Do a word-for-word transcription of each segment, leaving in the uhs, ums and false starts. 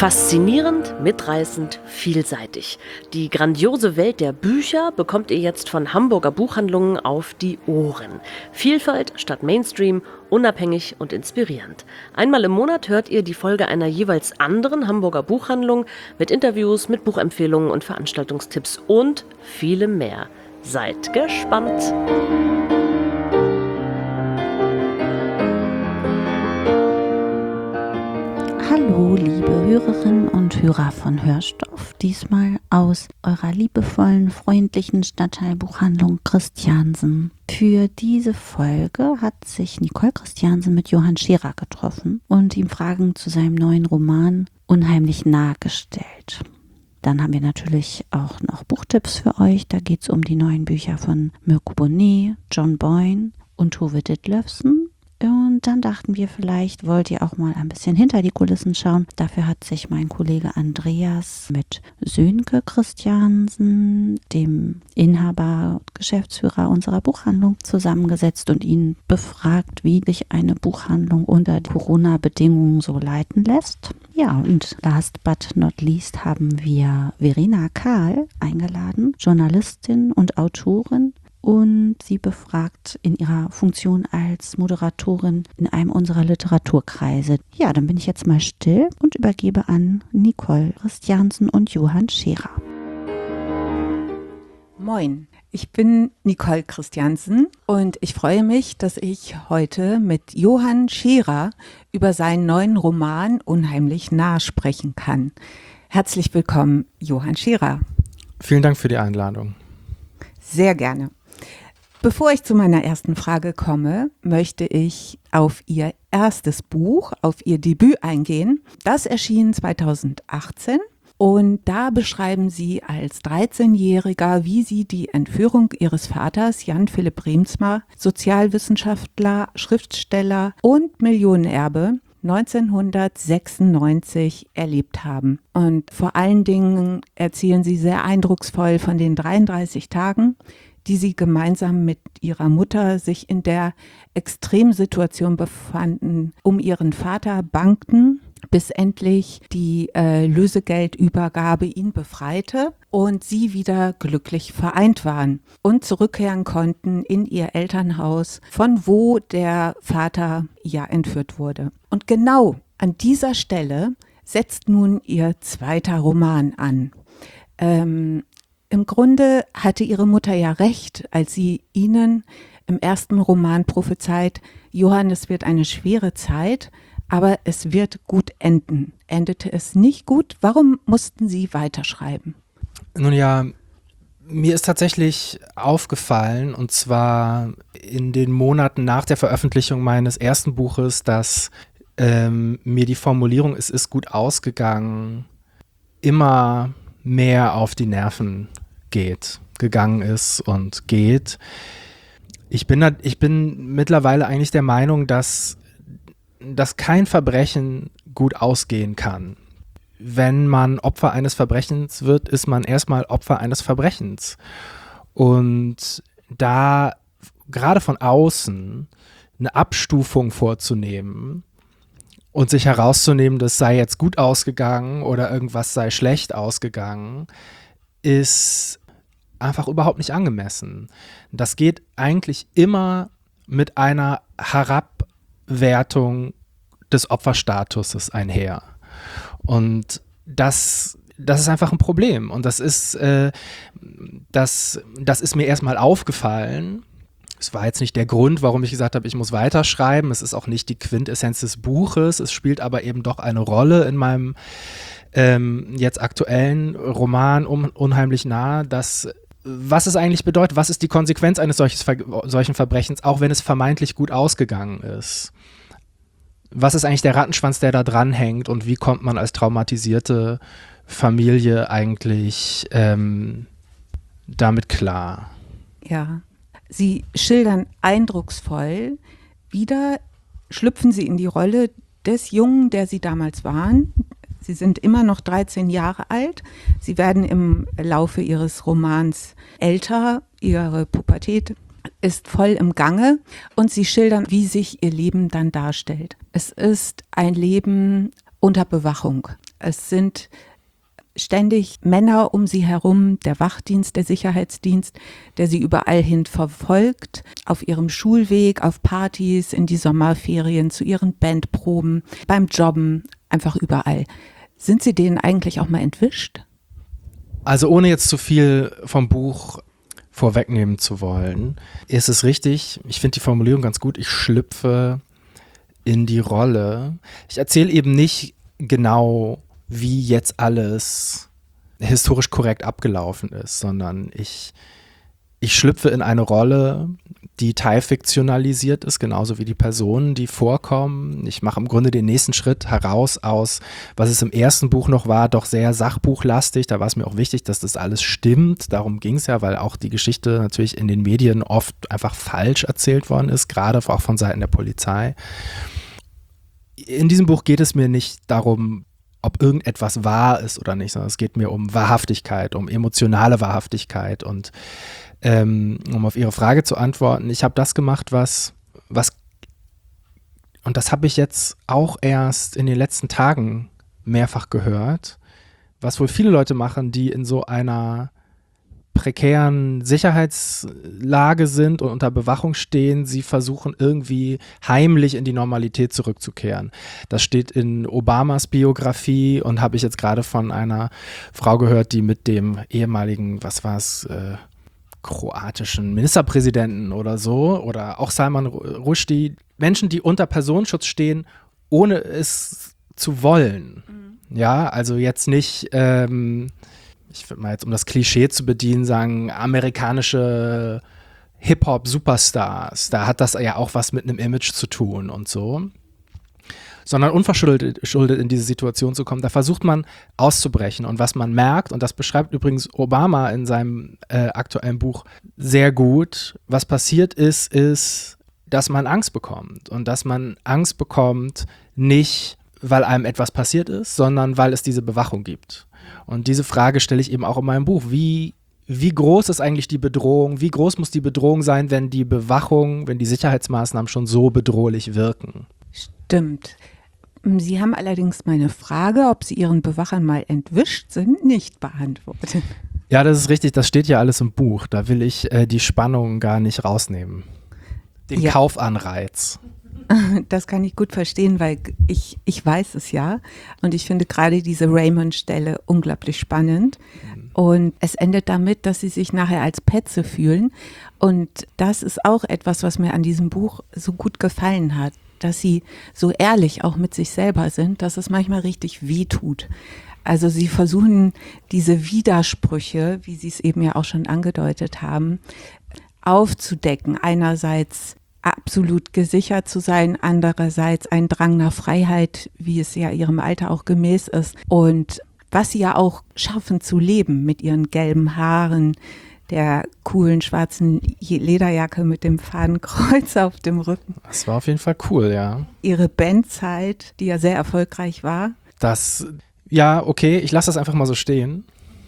Faszinierend, mitreißend, vielseitig. Die grandiose Welt der Bücher bekommt ihr jetzt von Hamburger Buchhandlungen auf die Ohren. Vielfalt statt Mainstream, unabhängig und inspirierend. Einmal im Monat hört ihr die Folge einer jeweils anderen Hamburger Buchhandlung mit Interviews, mit Buchempfehlungen und Veranstaltungstipps und vielem mehr. Seid gespannt! Hallo, liebe Hörerinnen und Hörer von Hörstoff, diesmal aus eurer liebevollen, freundlichen Stadtteilbuchhandlung Christiansen. Für diese Folge hat sich Nicole Christiansen mit Johann Scherer getroffen und ihm Fragen zu seinem neuen Roman unheimlich nahe gestellt. Dann haben wir natürlich auch noch Buchtipps für euch. Da geht es um die neuen Bücher von Mirko Bonnet, John Boyne und Tove Ditlevsen. Und dann dachten wir, vielleicht wollt ihr auch mal ein bisschen hinter die Kulissen schauen. Dafür hat sich mein Kollege Andreas mit Sönke Christiansen, dem Inhaber und Geschäftsführer unserer Buchhandlung, zusammengesetzt und ihn befragt, wie sich eine Buchhandlung unter Corona-Bedingungen so leiten lässt. Ja, und last but not least haben wir Verena Kahl eingeladen, Journalistin und Autorin. Und sie befragt in ihrer Funktion als Moderatorin in einem unserer Literaturkreise. Ja, dann bin ich jetzt mal still und übergebe an Nicole Christiansen und Johann Scherer. Moin, ich bin Nicole Christiansen und ich freue mich, dass ich heute mit Johann Scherer über seinen neuen Roman Unheimlich nah sprechen kann. Herzlich willkommen, Johann Scherer. Vielen Dank für die Einladung. Sehr gerne. Bevor ich zu meiner ersten Frage komme, möchte ich auf Ihr erstes Buch, auf Ihr Debüt eingehen. Das erschien zweitausendachtzehn und da beschreiben Sie als dreizehnjähriger, wie Sie die Entführung Ihres Vaters Jan Philipp Reemtsma, Sozialwissenschaftler, Schriftsteller und Millionenerbe, neunzehnhundertsechsundneunzig erlebt haben. Und vor allen Dingen erzählen Sie sehr eindrucksvoll von den dreiunddreißig Tagen, die sie gemeinsam mit ihrer Mutter sich in der Extremsituation befanden, um ihren Vater bangten, bis endlich die äh, Lösegeldübergabe ihn befreite und sie wieder glücklich vereint waren und zurückkehren konnten in ihr Elternhaus, von wo der Vater ja entführt wurde. Und genau an dieser Stelle setzt nun ihr zweiter Roman an. Ähm, Im Grunde hatte ihre Mutter ja recht, als sie ihnen im ersten Roman prophezeit, Johann, es wird eine schwere Zeit, aber es wird gut enden. Endete es nicht gut? Warum mussten Sie weiterschreiben? Nun ja, mir ist tatsächlich aufgefallen, und zwar in den Monaten nach der Veröffentlichung meines ersten Buches, dass ähm, mir die Formulierung, es ist gut ausgegangen, immer mehr auf die Nerven geht, gegangen ist und geht. Ich bin, da, ich bin mittlerweile eigentlich der Meinung, dass, dass kein Verbrechen gut ausgehen kann. Wenn man Opfer eines Verbrechens wird, ist man erstmal Opfer eines Verbrechens. Und da gerade von außen eine Abstufung vorzunehmen und sich herauszunehmen, das sei jetzt gut ausgegangen oder irgendwas sei schlecht ausgegangen, ist einfach überhaupt nicht angemessen. Das geht eigentlich immer mit einer Herabwertung des Opferstatuses einher. Und das, das ist einfach ein Problem. Und das ist, äh, das, das ist mir erstmal aufgefallen. Es war jetzt nicht der Grund, warum ich gesagt habe, ich muss weiterschreiben. Es ist auch nicht die Quintessenz des Buches. Es spielt aber eben doch eine Rolle in meinem ähm, jetzt aktuellen Roman um, Unheimlich nah, dass was es eigentlich bedeutet, was ist die Konsequenz eines solches, solchen Verbrechens, auch wenn es vermeintlich gut ausgegangen ist. Was ist eigentlich der Rattenschwanz, der da dranhängt, und wie kommt man als traumatisierte Familie eigentlich ähm, damit klar? Ja, Sie schildern eindrucksvoll, wieder schlüpfen Sie in die Rolle des Jungen, der Sie damals waren. Sie sind immer noch dreizehn Jahre alt. Sie werden im Laufe Ihres Romans älter. Ihre Pubertät ist voll im Gange und Sie schildern, wie sich Ihr Leben dann darstellt. Es ist ein Leben unter Bewachung. Es sind ständig Männer um sie herum, der Wachdienst, der Sicherheitsdienst, der sie überall hin verfolgt, auf ihrem Schulweg, auf Partys, in die Sommerferien, zu ihren Bandproben, beim Jobben, einfach überall. Sind Sie denen eigentlich auch mal entwischt? Also ohne jetzt zu viel vom Buch vorwegnehmen zu wollen, ist es richtig, ich finde die Formulierung ganz gut, ich schlüpfe in die Rolle. Ich erzähle eben nicht genau, wie jetzt alles historisch korrekt abgelaufen ist, sondern ich, ich schlüpfe in eine Rolle, die teilfiktionalisiert ist, genauso wie die Personen, die vorkommen. Ich mache im Grunde den nächsten Schritt heraus aus, was es im ersten Buch noch war, doch sehr sachbuchlastig. Da war es mir auch wichtig, dass das alles stimmt. Darum ging es ja, weil auch die Geschichte natürlich in den Medien oft einfach falsch erzählt worden ist, gerade auch von Seiten der Polizei. In diesem Buch geht es mir nicht darum, ob irgendetwas wahr ist oder nicht, sondern es geht mir um Wahrhaftigkeit, um emotionale Wahrhaftigkeit. Und ähm, um auf Ihre Frage zu antworten, ich habe das gemacht, was, was, und das habe ich jetzt auch erst in den letzten Tagen mehrfach gehört, was wohl viele Leute machen, die in so einer prekären Sicherheitslage sind und unter Bewachung stehen, sie versuchen irgendwie heimlich in die Normalität zurückzukehren. Das steht in Obamas Biografie und habe ich jetzt gerade von einer Frau gehört, die mit dem ehemaligen, was war es, äh, kroatischen Ministerpräsidenten oder so, oder auch Salman Rushdie, Menschen, die unter Personenschutz stehen, ohne es zu wollen. Mhm. Ja, also jetzt nicht ähm, ich würde mal jetzt, um das Klischee zu bedienen, sagen, amerikanische Hip-Hop-Superstars, da hat das ja auch was mit einem Image zu tun und so. Sondern unverschuldet schuldet in diese Situation zu kommen, da versucht man auszubrechen. Und was man merkt, und das beschreibt übrigens Obama in seinem äh, aktuellen Buch sehr gut, was passiert ist, ist, dass man Angst bekommt. Und dass man Angst bekommt, nicht weil einem etwas passiert ist, sondern weil es diese Bewachung gibt. Und diese Frage stelle ich eben auch in meinem Buch. Wie, wie groß ist eigentlich die Bedrohung? Wie groß muss die Bedrohung sein, wenn die Bewachung, wenn die Sicherheitsmaßnahmen schon so bedrohlich wirken? Stimmt. Sie haben allerdings meine Frage, ob Sie Ihren Bewachern mal entwischt sind, nicht beantwortet. Ja, das ist richtig. Das steht ja alles im Buch. Da will ich äh, die Spannung gar nicht rausnehmen. Den ja. Kaufanreiz. Das kann ich gut verstehen, weil ich, ich weiß es ja und ich finde gerade diese Raymond-Stelle unglaublich spannend mhm. und es endet damit, dass sie sich nachher als Petze fühlen und das ist auch etwas, was mir an diesem Buch so gut gefallen hat, dass sie so ehrlich auch mit sich selber sind, dass es manchmal richtig wehtut. Also sie versuchen diese Widersprüche, wie Sie es eben ja auch schon angedeutet haben, aufzudecken. Einerseits absolut gesichert zu sein, andererseits ein Drang nach Freiheit, wie es ja ihrem Alter auch gemäß ist und was sie ja auch schaffen zu leben mit ihren gelben Haaren, der coolen schwarzen Lederjacke mit dem Fadenkreuz auf dem Rücken. Das war auf jeden Fall cool, ja. Ihre Bandzeit, die ja sehr erfolgreich war. Das, ja, okay, ich lasse das einfach mal so stehen.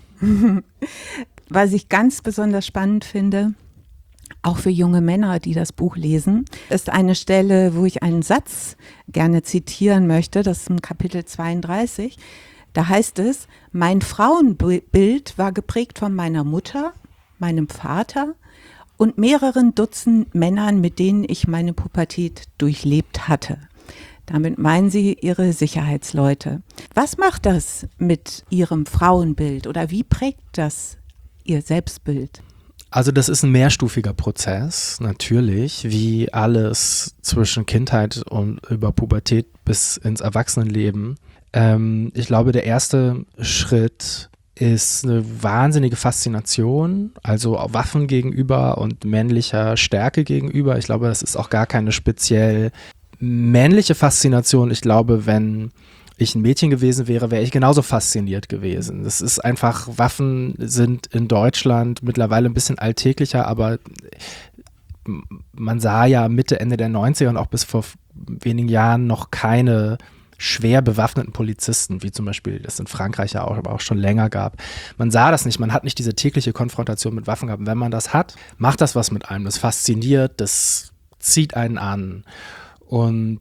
Was ich ganz besonders spannend finde, auch für junge Männer, die das Buch lesen, ist eine Stelle, wo ich einen Satz gerne zitieren möchte. Das ist im Kapitel zweiunddreißig. Da heißt es, mein Frauenbild war geprägt von meiner Mutter, meinem Vater und mehreren Dutzend Männern, mit denen ich meine Pubertät durchlebt hatte. Damit meinen sie ihre Sicherheitsleute. Was macht das mit ihrem Frauenbild oder wie prägt das ihr Selbstbild? Also das ist ein mehrstufiger Prozess, natürlich, wie alles zwischen Kindheit und über Pubertät bis ins Erwachsenenleben. Ähm, ich glaube, der erste Schritt ist eine wahnsinnige Faszination, also Waffen gegenüber und männlicher Stärke gegenüber. Ich glaube, das ist auch gar keine speziell männliche Faszination. Ich glaube, wenn ich ein Mädchen gewesen wäre, wäre ich genauso fasziniert gewesen. Das ist einfach, Waffen sind in Deutschland mittlerweile ein bisschen alltäglicher, aber man sah ja Mitte, Ende der neunziger und auch bis vor wenigen Jahren noch keine schwer bewaffneten Polizisten, wie zum Beispiel das in Frankreich ja auch, aber auch schon länger gab. Man sah das nicht, man hat nicht diese tägliche Konfrontation mit Waffen gehabt. Und wenn man das hat, macht das was mit einem, das fasziniert, das zieht einen an. Und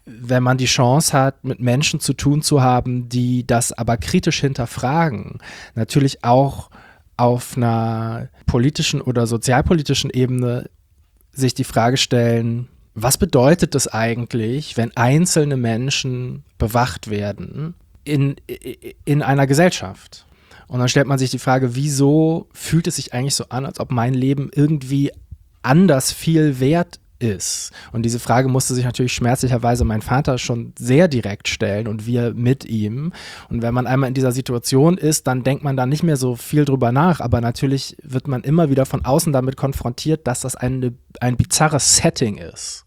wenn man die Chance hat, mit Menschen zu tun zu haben, die das aber kritisch hinterfragen, natürlich auch auf einer politischen oder sozialpolitischen Ebene sich die Frage stellen, was bedeutet es eigentlich, wenn einzelne Menschen bewacht werden in, in einer Gesellschaft? Und dann stellt man sich die Frage, wieso fühlt es sich eigentlich so an, als ob mein Leben irgendwie anders viel wert ist? Und diese Frage musste sich natürlich schmerzlicherweise mein Vater schon sehr direkt stellen und wir mit ihm. Und wenn man einmal in dieser Situation ist, dann denkt man da nicht mehr so viel drüber nach. Aber natürlich wird man immer wieder von außen damit konfrontiert, dass das eine, ein bizarres Setting ist.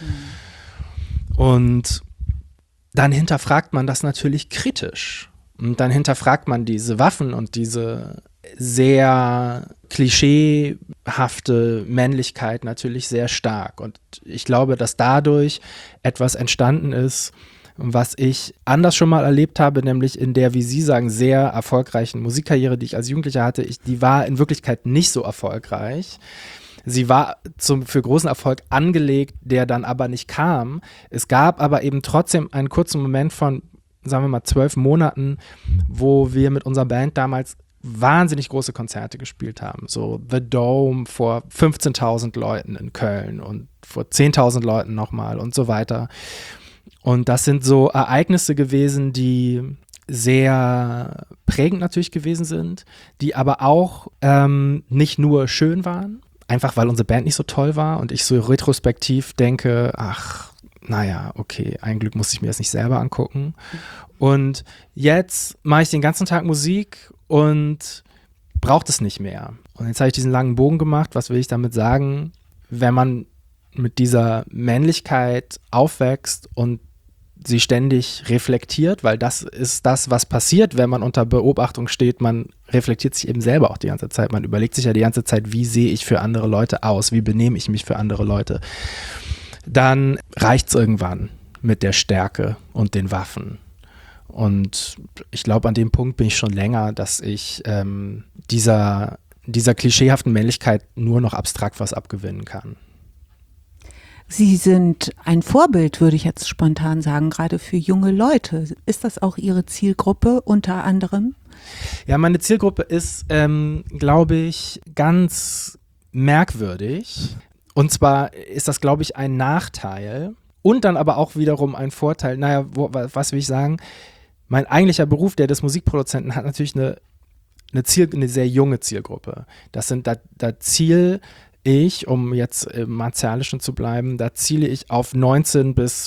Mhm. Und dann hinterfragt man das natürlich kritisch. Und dann hinterfragt man diese Waffen und diese sehr klischeehafte Männlichkeit natürlich sehr stark. Und ich glaube, dass dadurch etwas entstanden ist, was ich anders schon mal erlebt habe, nämlich in der, wie Sie sagen, sehr erfolgreichen Musikkarriere, die ich als Jugendlicher hatte. Ich, die war in Wirklichkeit nicht so erfolgreich. Sie war zum, für großen Erfolg angelegt, der dann aber nicht kam. Es gab aber eben trotzdem einen kurzen Moment von, sagen wir mal, zwölf Monaten, wo wir mit unserer Band damals wahnsinnig große Konzerte gespielt haben. So The Dome vor fünfzehntausend Leuten in Köln und vor zehntausend Leuten nochmal und so weiter. Und das sind so Ereignisse gewesen, die sehr prägend natürlich gewesen sind, die aber auch ähm, nicht nur schön waren, einfach weil unsere Band nicht so toll war und ich so retrospektiv denke, ach, naja, okay, ein Glück musste ich mir das nicht selber angucken. Und jetzt mache ich den ganzen Tag Musik und braucht es nicht mehr. Und jetzt habe ich diesen langen Bogen gemacht. Was will ich damit sagen? Wenn man mit dieser Männlichkeit aufwächst und sie ständig reflektiert, weil das ist das, was passiert, wenn man unter Beobachtung steht. Man reflektiert sich eben selber auch die ganze Zeit. Man überlegt sich ja die ganze Zeit, wie sehe ich für andere Leute aus? Wie benehme ich mich für andere Leute? Dann reicht es irgendwann mit der Stärke und den Waffen. Und ich glaube, an dem Punkt bin ich schon länger, dass ich ähm, dieser, dieser klischeehaften Männlichkeit nur noch abstrakt was abgewinnen kann. Sie sind ein Vorbild, würde ich jetzt spontan sagen, gerade für junge Leute. Ist das auch Ihre Zielgruppe unter anderem? Ja, meine Zielgruppe ist, ähm, glaube ich, ganz merkwürdig. Und zwar ist das, glaube ich, ein Nachteil und dann aber auch wiederum ein Vorteil. Naja, wo, was will ich sagen? Mein eigentlicher Beruf, der des Musikproduzenten, hat natürlich eine, eine, Ziel, eine sehr junge Zielgruppe. Das sind, da, da ziele ich, um jetzt im Martialischen zu bleiben, da ziele ich auf neunzehn- bis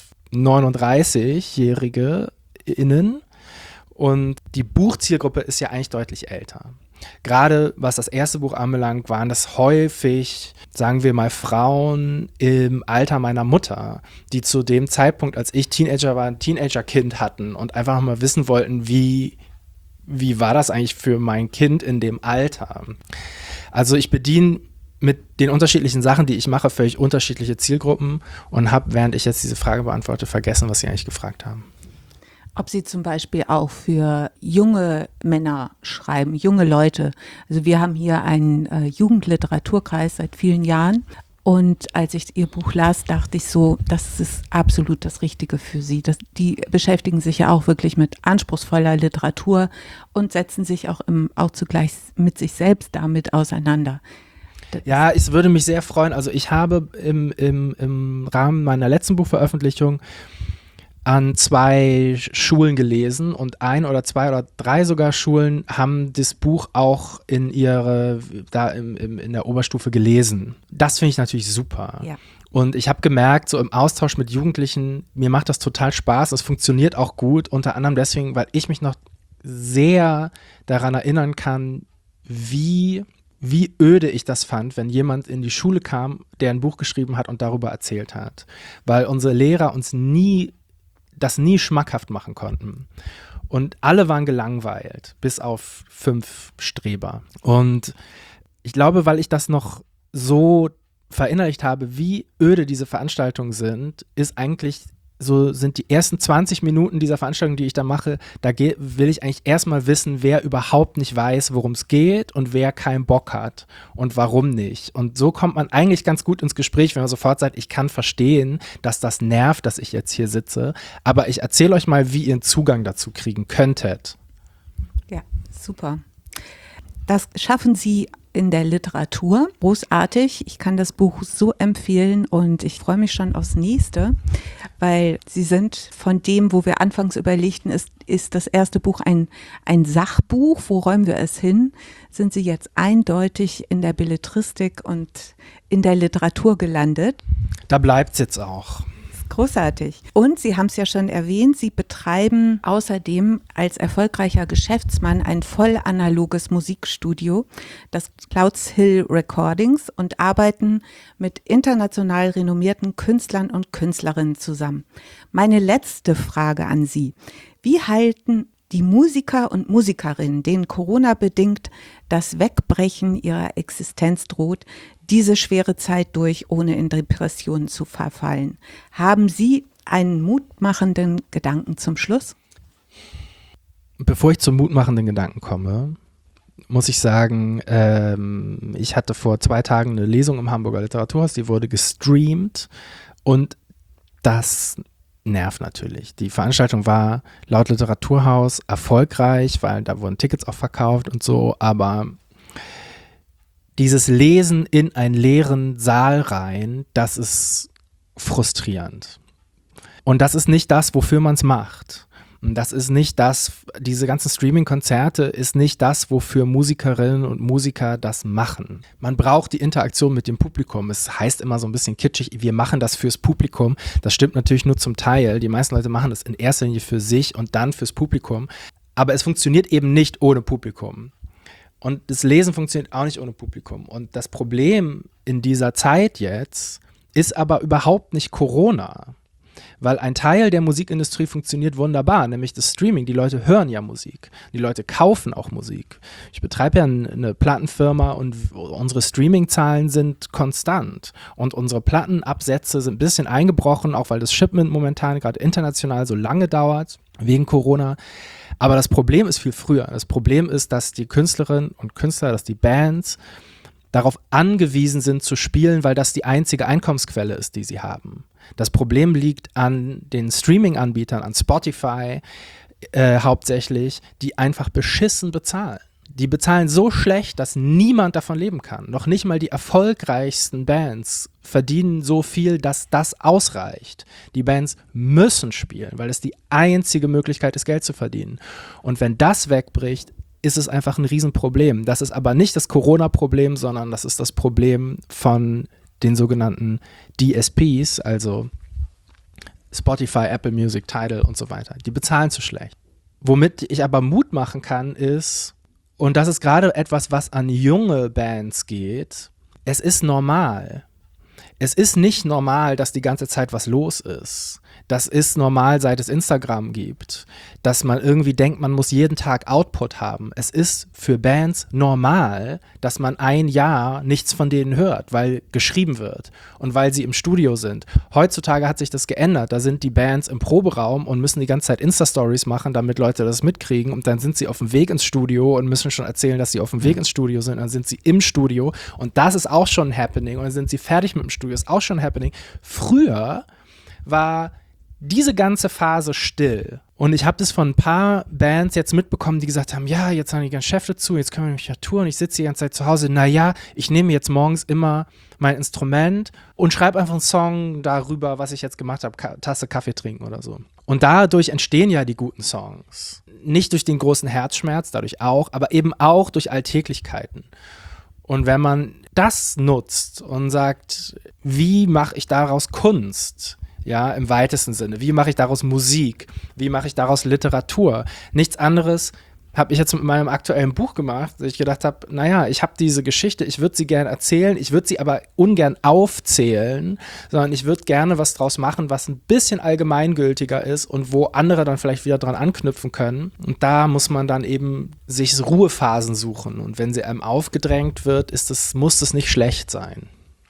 neununddreißig-Jährige innen. Und die Buchzielgruppe ist ja eigentlich deutlich älter. Gerade was das erste Buch anbelangt, waren das häufig, sagen wir mal, Frauen im Alter meiner Mutter, die zu dem Zeitpunkt, als ich Teenager war, ein Teenagerkind hatten und einfach mal wissen wollten, wie, wie war das eigentlich für mein Kind in dem Alter. Also ich bediene mit den unterschiedlichen Sachen, die ich mache, völlig unterschiedliche Zielgruppen und habe, während ich jetzt diese Frage beantworte, vergessen, was Sie eigentlich gefragt haben. Ob Sie zum Beispiel auch für junge Männer schreiben, junge Leute. Also wir haben hier einen äh, Jugendliteraturkreis seit vielen Jahren und als ich Ihr Buch las, dachte ich so, das ist absolut das Richtige für Sie. Das, die beschäftigen sich ja auch wirklich mit anspruchsvoller Literatur und setzen sich auch, im, auch zugleich mit sich selbst damit auseinander. Ja, es würde mich sehr freuen. Also ich habe im, im, im Rahmen meiner letzten Buchveröffentlichung an zwei Schulen gelesen und ein oder zwei oder drei sogar Schulen haben das Buch auch in ihre, da im, im, in der Oberstufe gelesen. Das finde ich natürlich super. Ja. Und ich habe gemerkt, so im Austausch mit Jugendlichen, mir macht das total Spaß. Es funktioniert auch gut, unter anderem deswegen, weil ich mich noch sehr daran erinnern kann, wie, wie öde ich das fand, wenn jemand in die Schule kam, der ein Buch geschrieben hat und darüber erzählt hat. Weil unsere Lehrer uns nie das nie schmackhaft machen konnten. Und alle waren gelangweilt, bis auf fünf Streber. Und ich glaube, weil ich das noch so verinnerlicht habe, wie öde diese Veranstaltungen sind, ist eigentlich so sind die ersten zwanzig Minuten dieser Veranstaltung, die ich da mache, da ge- will ich eigentlich erstmal wissen, wer überhaupt nicht weiß, worum es geht und wer keinen Bock hat und warum nicht. Und so kommt man eigentlich ganz gut ins Gespräch, wenn man sofort sagt, ich kann verstehen, dass das nervt, dass ich jetzt hier sitze, aber ich erzähle euch mal, wie ihr einen Zugang dazu kriegen könntet. Ja, super. Das schaffen Sie in der Literatur. Großartig. Ich kann das Buch so empfehlen und ich freue mich schon aufs nächste, weil Sie sind von dem, wo wir anfangs überlegten, ist, ist das erste Buch ein, ein Sachbuch, wo räumen wir es hin, sind Sie jetzt eindeutig in der Belletristik und in der Literatur gelandet. Da bleibt es jetzt auch. Großartig. Und Sie haben es ja schon erwähnt, Sie betreiben außerdem als erfolgreicher Geschäftsmann ein voll analoges Musikstudio, das Clouds Hill Recordings, und arbeiten mit international renommierten Künstlern und Künstlerinnen zusammen. Meine letzte Frage an Sie. Wie halten die Musiker und Musikerinnen, denen Corona-bedingt das Wegbrechen ihrer Existenz droht, diese schwere Zeit durch, ohne in Depressionen zu verfallen? Haben Sie einen mutmachenden Gedanken zum Schluss? Bevor ich zum mutmachenden Gedanken komme, muss ich sagen, ähm, ich hatte vor zwei Tagen eine Lesung im Hamburger Literaturhaus, die wurde gestreamt und das nervt natürlich. Die Veranstaltung war laut Literaturhaus erfolgreich, weil da wurden Tickets auch verkauft und so, aber dieses Lesen in einen leeren Saal rein, das ist frustrierend. Und das ist nicht das, wofür man es macht. Und das ist nicht das, diese ganzen Streaming-Konzerte ist nicht das, wofür Musikerinnen und Musiker das machen. Man braucht die Interaktion mit dem Publikum. Es heißt immer so ein bisschen kitschig, wir machen das fürs Publikum. Das stimmt natürlich nur zum Teil. Die meisten Leute machen das in erster Linie für sich und dann fürs Publikum. Aber es funktioniert eben nicht ohne Publikum. Und das Lesen funktioniert auch nicht ohne Publikum. Und das Problem in dieser Zeit jetzt ist aber überhaupt nicht Corona. Weil ein Teil der Musikindustrie funktioniert wunderbar, nämlich das Streaming. Die Leute hören ja Musik. Die Leute kaufen auch Musik. Ich betreibe ja eine Plattenfirma und unsere Streaming-Zahlen sind konstant. Und unsere Plattenabsätze sind ein bisschen eingebrochen, auch weil das Shipment momentan gerade international so lange dauert, wegen Corona. Aber das Problem ist viel früher. Das Problem ist, dass die Künstlerinnen und Künstler, dass die Bands darauf angewiesen sind zu spielen, weil das die einzige Einkommensquelle ist, die sie haben. Das Problem liegt an den Streaming-Anbietern, an Spotify äh, hauptsächlich, die einfach beschissen bezahlen. Die bezahlen so schlecht, dass niemand davon leben kann. Noch nicht mal die erfolgreichsten Bands verdienen so viel, dass das ausreicht. Die Bands müssen spielen, weil es die einzige Möglichkeit ist, Geld zu verdienen. Und wenn das wegbricht, ist es einfach ein Riesenproblem. Das ist aber nicht das Corona-Problem, sondern das ist das Problem von den sogenannten D S Ps, also Spotify, Apple Music, Tidal und so weiter. Die bezahlen zu schlecht. Womit ich aber Mut machen kann, ist, und das ist gerade etwas, was an junge Bands geht, es ist normal. Es ist nicht normal, dass die ganze Zeit was los ist. Das ist normal, seit es Instagram gibt, dass man irgendwie denkt, man muss jeden Tag Output haben. Es ist für Bands normal, dass man ein Jahr nichts von denen hört, weil geschrieben wird und weil sie im Studio sind. Heutzutage hat sich das geändert. Da sind die Bands im Proberaum und müssen die ganze Zeit Insta-Stories machen, damit Leute das mitkriegen. Und dann sind sie auf dem Weg ins Studio und müssen schon erzählen, dass sie auf dem Weg ins Studio sind. Und dann sind sie im Studio und das ist auch schon ein Happening. Und dann sind sie fertig mit dem Studio, ist auch schon ein Happening. Früher war diese ganze Phase still. Und ich habe das von ein paar Bands jetzt mitbekommen, die gesagt haben, ja, jetzt haben die ganzen Chefs dazu, jetzt können wir nämlich ja touren, ich sitze die ganze Zeit zu Hause. Naja, ich nehme jetzt morgens immer mein Instrument und schreibe einfach einen Song darüber, was ich jetzt gemacht habe, Ka- Tasse Kaffee trinken oder so. Und dadurch entstehen ja die guten Songs. Nicht durch den großen Herzschmerz, dadurch auch, aber eben auch durch Alltäglichkeiten. Und wenn man das nutzt und sagt, wie mache ich daraus Kunst? Ja, im weitesten Sinne. Wie mache ich daraus Musik? Wie mache ich daraus Literatur? Nichts anderes habe ich jetzt mit meinem aktuellen Buch gemacht, dass ich gedacht habe, naja, ich habe diese Geschichte, ich würde sie gerne erzählen, ich würde sie aber ungern aufzählen, sondern ich würde gerne was draus machen, was ein bisschen allgemeingültiger ist und wo andere dann vielleicht wieder dran anknüpfen können. Und da muss man dann eben sich Ruhephasen suchen. Und wenn sie einem aufgedrängt wird, ist das, muss das nicht schlecht sein.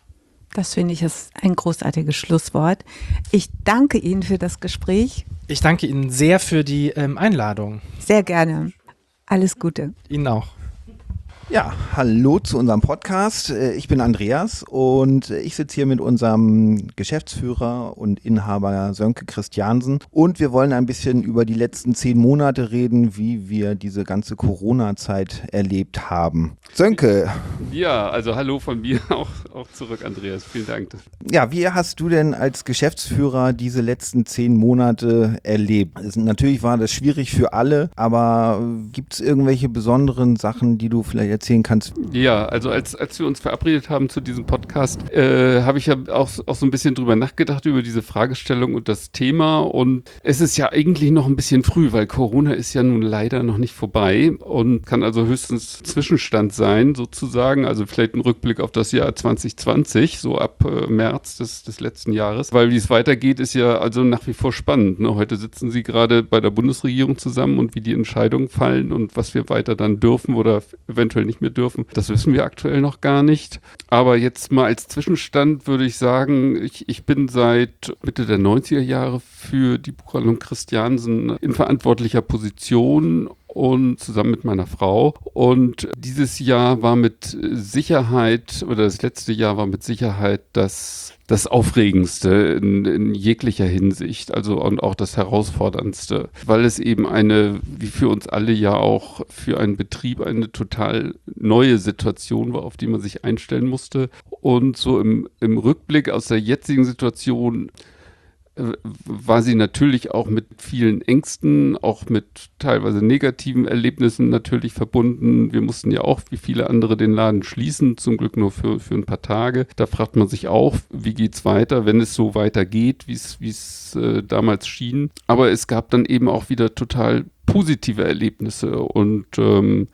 Das finde ich ist ein großartiges Schlusswort. Ich danke Ihnen für das Gespräch. Ich danke Ihnen sehr für die ähm, Einladung. Sehr gerne. Alles Gute. Ihnen auch. Ja, hallo zu unserem Podcast. Ich bin Andreas und ich sitze hier mit unserem Geschäftsführer und Inhaber Sönke Christiansen und wir wollen ein bisschen über die letzten zehn Monate reden, wie wir diese ganze Corona-Zeit erlebt haben. Sönke. Ja, also hallo von mir auch, auch zurück, Andreas. Vielen Dank. Ja, wie hast du denn als Geschäftsführer diese letzten zehn Monate erlebt? Es, natürlich war das schwierig für alle, aber gibt es irgendwelche besonderen Sachen, die du vielleicht erzählen kannst? Ja, also als, als wir uns verabredet haben zu diesem Podcast, äh, habe ich ja auch, auch so ein bisschen drüber nachgedacht, über diese Fragestellung und das Thema. Und es ist ja eigentlich noch ein bisschen früh, weil Corona ist ja nun leider noch nicht vorbei und kann also höchstens Zwischenstand sein, sozusagen. Also vielleicht ein Rückblick auf das Jahr zwanzig zwanzig, so ab äh, März des, des letzten Jahres. Weil wie es weitergeht, ist ja also nach wie vor spannend. Ne? Heute sitzen Sie gerade bei der Bundesregierung zusammen und wie die Entscheidungen fallen und was wir weiter dann dürfen oder eventuell nicht mehr dürfen. Das wissen wir aktuell noch gar nicht. Aber jetzt mal als Zwischenstand würde ich sagen, ich, ich bin seit Mitte der neunziger Jahre für die Buchhandlung Christiansen in verantwortlicher Position und zusammen mit meiner Frau. Und dieses Jahr war mit Sicherheit, oder das letzte Jahr war mit Sicherheit das das Aufregendste in, in jeglicher Hinsicht, also und auch das Herausforderndste, weil es eben eine, wie für uns alle ja auch für einen Betrieb eine total neue Situation war, auf die man sich einstellen musste. Und so im, im Rückblick aus der jetzigen Situation war sie natürlich auch mit vielen Ängsten, auch mit teilweise negativen Erlebnissen natürlich verbunden. Wir mussten ja auch, wie viele andere, den Laden schließen, zum Glück nur für, für ein paar Tage. Da fragt man sich auch, wie geht's weiter, wenn es so weitergeht, wie es, wie es äh, damals schien. Aber es gab dann eben auch wieder total positive Erlebnisse und ähm,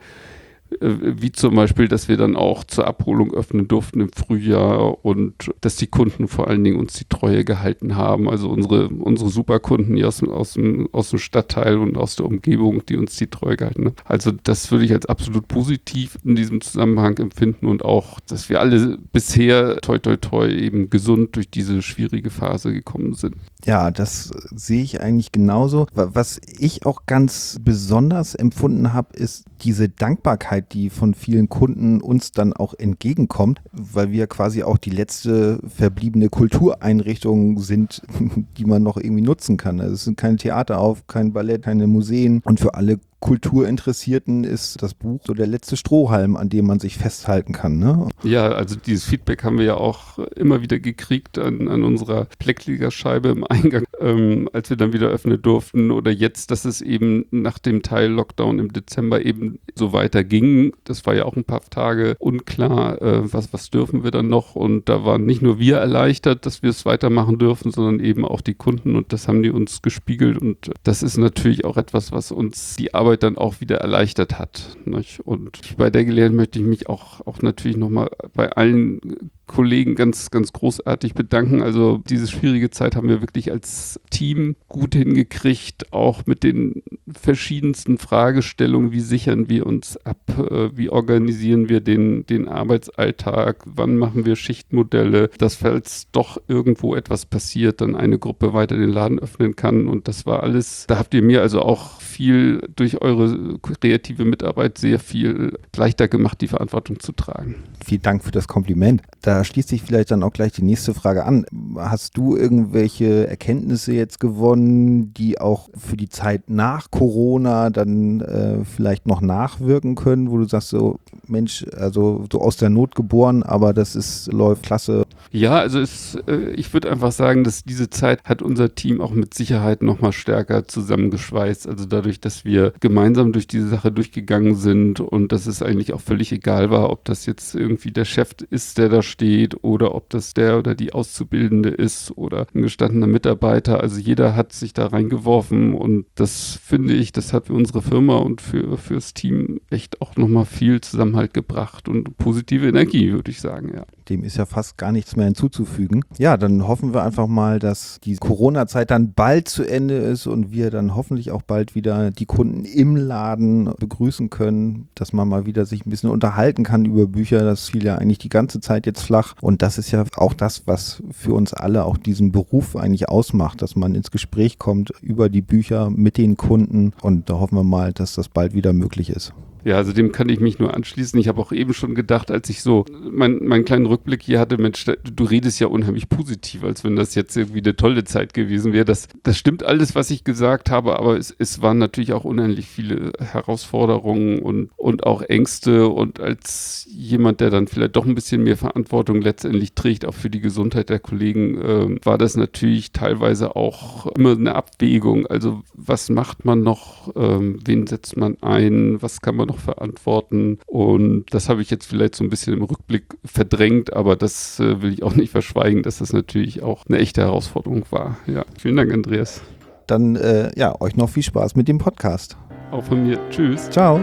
wie zum Beispiel, dass wir dann auch zur Abholung öffnen durften im Frühjahr und dass die Kunden vor allen Dingen uns die Treue gehalten haben. Also unsere, unsere Superkunden hier aus dem, aus, dem, aus dem Stadtteil und aus der Umgebung, die uns die Treue gehalten haben. Also das würde ich als absolut positiv in diesem Zusammenhang empfinden und auch, dass wir alle bisher toi toi toi eben gesund durch diese schwierige Phase gekommen sind. Ja, das sehe ich eigentlich genauso. Was ich auch ganz besonders empfunden habe, ist diese Dankbarkeit, die von vielen Kunden uns dann auch entgegenkommt, weil wir quasi auch die letzte verbliebene Kultureinrichtung sind, die man noch irgendwie nutzen kann. Also es sind keine Theater auf, kein Ballett, keine Museen und für alle Kulturinteressierten ist das Buch so der letzte Strohhalm, an dem man sich festhalten kann. Ne? Ja, also dieses Feedback haben wir ja auch immer wieder gekriegt an, an unserer Pleckliga-Scheibe im Eingang, ähm, als wir dann wieder öffnen durften oder jetzt, dass es eben nach dem Teil Lockdown im Dezember eben so weiter ging. Das war ja auch ein paar Tage unklar, äh, was, was dürfen wir dann noch und da waren nicht nur wir erleichtert, dass wir es weitermachen dürfen, sondern eben auch die Kunden und das haben die uns gespiegelt und das ist natürlich auch etwas, was uns die Arbeit dann auch wieder erleichtert hat. Nicht? Und bei der Gelegenheit möchte ich mich auch, auch natürlich nochmal bei allen Kollegen ganz, ganz großartig bedanken. Also diese schwierige Zeit haben wir wirklich als Team gut hingekriegt, auch mit den verschiedensten Fragestellungen. Wie sichern wir uns ab? Wie organisieren wir den, den Arbeitsalltag? Wann machen wir Schichtmodelle? Dass, falls doch irgendwo etwas passiert, dann eine Gruppe weiter den Laden öffnen kann. Und das war alles, da habt ihr mir also auch viel durch eure kreative Mitarbeit sehr viel leichter gemacht, die Verantwortung zu tragen. Vielen Dank für das Kompliment. Da schließt sich vielleicht dann auch gleich die nächste Frage an. Hast du irgendwelche Erkenntnisse jetzt gewonnen, die auch für die Zeit nach Corona dann äh, vielleicht noch nachwirken können, wo du sagst so, Mensch, also so aus der Not geboren, aber das ist, läuft klasse. Ja, also es, äh, ich würde einfach sagen, dass diese Zeit hat unser Team auch mit Sicherheit noch mal stärker zusammengeschweißt. Also dadurch, dass wir gemeinsam durch diese Sache durchgegangen sind und dass es eigentlich auch völlig egal war, ob das jetzt irgendwie der Chef ist, der da steht oder ob das der oder die Auszubildende ist oder ein gestandener Mitarbeiter. Also jeder hat sich da reingeworfen und das finde ich, das hat für unsere Firma und für fürs Team echt auch nochmal viel Zusammenhalt gebracht und positive Energie, würde ich sagen, ja. Dem ist ja fast gar nichts mehr hinzuzufügen. Ja, dann hoffen wir einfach mal, dass die Corona-Zeit dann bald zu Ende ist und wir dann hoffentlich auch bald wieder die Kunden im Laden begrüßen können, dass man mal wieder sich ein bisschen unterhalten kann über Bücher. Das fiel ja eigentlich die ganze Zeit jetzt flach. Und das ist ja auch das, was für uns alle auch diesen Beruf eigentlich ausmacht, dass man ins Gespräch kommt über die Bücher mit den Kunden. Und da hoffen wir mal, dass das bald wieder möglich ist. Ja, also dem kann ich mich nur anschließen. Ich habe auch eben schon gedacht, als ich so mein, meinen kleinen Rückblick hier hatte, Mensch, du redest ja unheimlich positiv, als wenn das jetzt irgendwie eine tolle Zeit gewesen wäre. Das, das stimmt alles, was ich gesagt habe, aber es, es waren natürlich auch unheimlich viele Herausforderungen und, und auch Ängste. Und als jemand, der dann vielleicht doch ein bisschen mehr Verantwortung letztendlich trägt, auch für die Gesundheit der Kollegen, äh, war das natürlich teilweise auch immer eine Abwägung. Also was macht man noch, ähm, wen setzt man ein, was kann man noch verantworten, und das habe ich jetzt vielleicht so ein bisschen im Rückblick verdrängt, aber das äh, will ich auch nicht verschweigen, dass das natürlich auch eine echte Herausforderung war. Ja, vielen Dank, Andreas. Dann äh, ja, euch noch viel Spaß mit dem Podcast. Auch von mir. Tschüss. Ciao.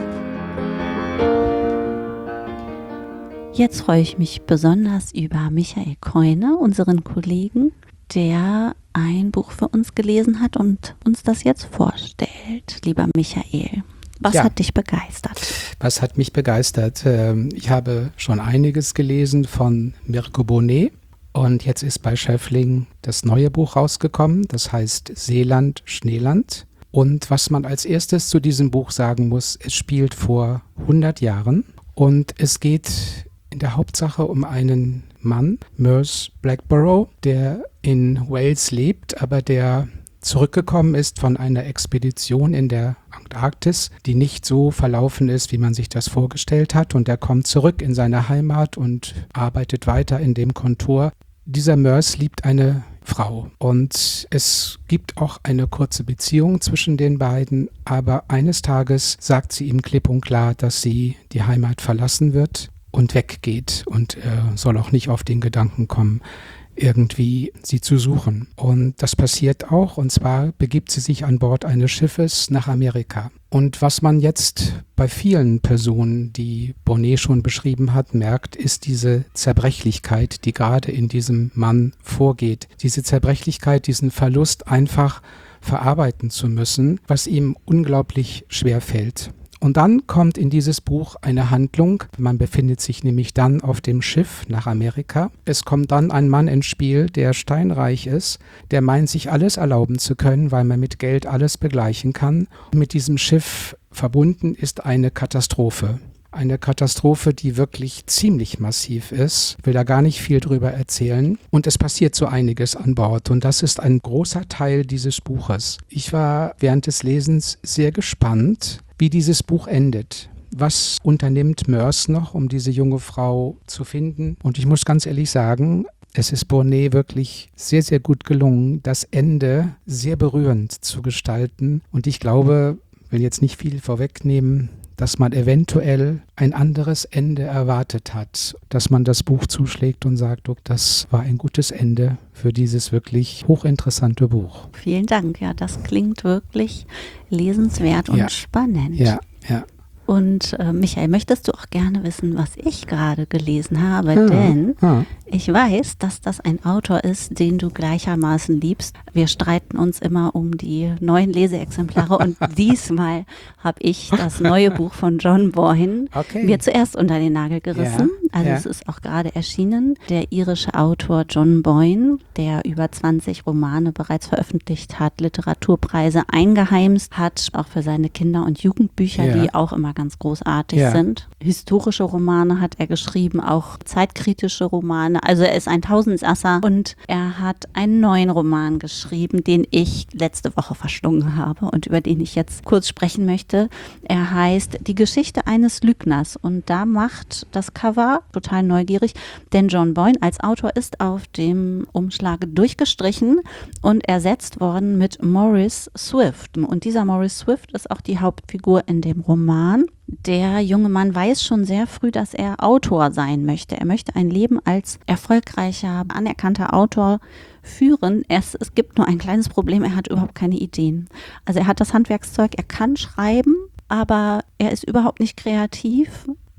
Jetzt freue ich mich besonders über Michael Keune, unseren Kollegen, der ein Buch für uns gelesen hat und uns das jetzt vorstellt. Lieber Michael, was Ja. hat dich begeistert? Was hat mich begeistert? Ähm, Ich habe schon einiges gelesen von Mirko Bonet und jetzt ist bei Schäffling das neue Buch rausgekommen, das heißt Seeland, Schneeland. Und was man als erstes zu diesem Buch sagen muss, es spielt vor hundert Jahren und es geht in der Hauptsache um einen Mann, Merce Blackborough, der in Wales lebt, aber der zurückgekommen ist von einer Expedition in der Antarktis, die nicht so verlaufen ist, wie man sich das vorgestellt hat. Und er kommt zurück in seine Heimat und arbeitet weiter in dem Kontor. Dieser Merce liebt eine Frau und es gibt auch eine kurze Beziehung zwischen den beiden, aber eines Tages sagt sie ihm klipp und klar, dass sie die Heimat verlassen wird und weggeht und er soll auch nicht auf den Gedanken kommen, irgendwie sie zu suchen. Und das passiert auch, und zwar begibt sie sich an Bord eines Schiffes nach Amerika. Und was man jetzt bei vielen Personen, die Bonet schon beschrieben hat, merkt, ist diese Zerbrechlichkeit, die gerade in diesem Mann vorgeht. Diese Zerbrechlichkeit, diesen Verlust einfach verarbeiten zu müssen, was ihm unglaublich schwer fällt. Und dann kommt in dieses Buch eine Handlung. Man befindet sich nämlich dann auf dem Schiff nach Amerika. Es kommt dann ein Mann ins Spiel, der steinreich ist, der meint, sich alles erlauben zu können, weil man mit Geld alles begleichen kann. Und mit diesem Schiff verbunden ist eine Katastrophe. Eine Katastrophe, die wirklich ziemlich massiv ist. Ich will da gar nicht viel drüber erzählen. Und es passiert so einiges an Bord. Und das ist ein großer Teil dieses Buches. Ich war während des Lesens sehr gespannt, wie dieses Buch endet. Was unternimmt Merce noch, um diese junge Frau zu finden? Und ich muss ganz ehrlich sagen, es ist Bonet wirklich sehr, sehr gut gelungen, das Ende sehr berührend zu gestalten. Und ich glaube, ich will jetzt nicht viel vorwegnehmen, dass man eventuell ein anderes Ende erwartet hat, dass man das Buch zuschlägt und sagt, das war ein gutes Ende für dieses wirklich hochinteressante Buch. Vielen Dank, ja, das klingt wirklich lesenswert und Ja. spannend. Ja, ja. Und äh, Michael, möchtest du auch gerne wissen, was ich gerade gelesen habe? Ja, Denn ja. ich weiß, dass das ein Autor ist, den du gleichermaßen liebst. Wir streiten uns immer um die neuen Leseexemplare und diesmal habe ich das neue Buch von John Boyne Okay. mir zuerst unter den Nagel gerissen. Ja, Also ja. es ist auch gerade erschienen. Der irische Autor John Boyne, der über zwanzig Romane bereits veröffentlicht hat, Literaturpreise eingeheimst hat, auch für seine Kinder- und Jugendbücher, Ja. die auch immer ganz großartig Ja. sind. Historische Romane hat er geschrieben, auch zeitkritische Romane. Also er ist ein Tausendsasser und er hat einen neuen Roman geschrieben, den ich letzte Woche verschlungen habe und über den ich jetzt kurz sprechen möchte. Er heißt Die Geschichte eines Lügners und da macht das Cover total neugierig, denn John Boyne als Autor ist auf dem Umschlag durchgestrichen und ersetzt worden mit Maurice Swift. Und dieser Maurice Swift ist auch die Hauptfigur in dem Roman. Der junge Mann weiß schon sehr früh, dass er Autor sein möchte. Er möchte ein Leben als erfolgreicher, anerkannter Autor führen. Es, es gibt nur ein kleines Problem, er hat überhaupt keine Ideen. Also er hat das Handwerkszeug, er kann schreiben, aber er ist überhaupt nicht kreativ.